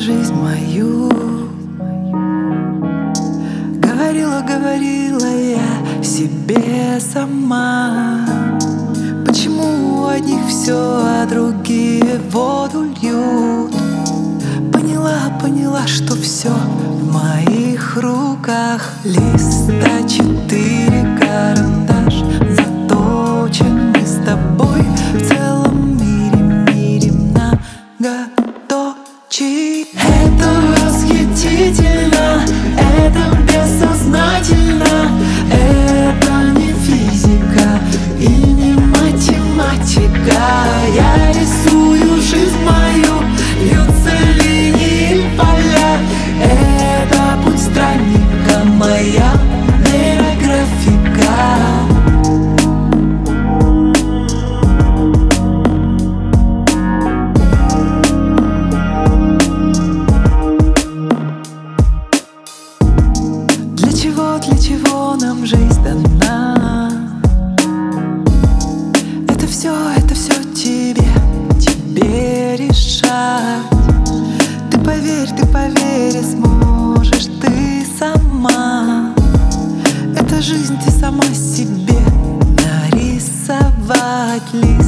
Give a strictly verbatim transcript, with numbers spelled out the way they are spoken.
жизнь мою. Говорила, говорила я себе сама: почему у одних все, а другие воду льют? Поняла, поняла, что все в моих руках. Лист а четыре, карандаш заточен. Мы с тобой в целом мире, мире многоточий. Это восхитительно, это бессознательно. Это не физика и не математика. Я рисую жизнь мою, льются линии и поля. Это путь странника, моя нейрографика. Для чего, для чего нам жизнь дана? Это все, это все тебе, тебе решать. Ты поверь, ты поверь, и сможешь ты сама. Это жизнь ты сама себе нарисовать. Лист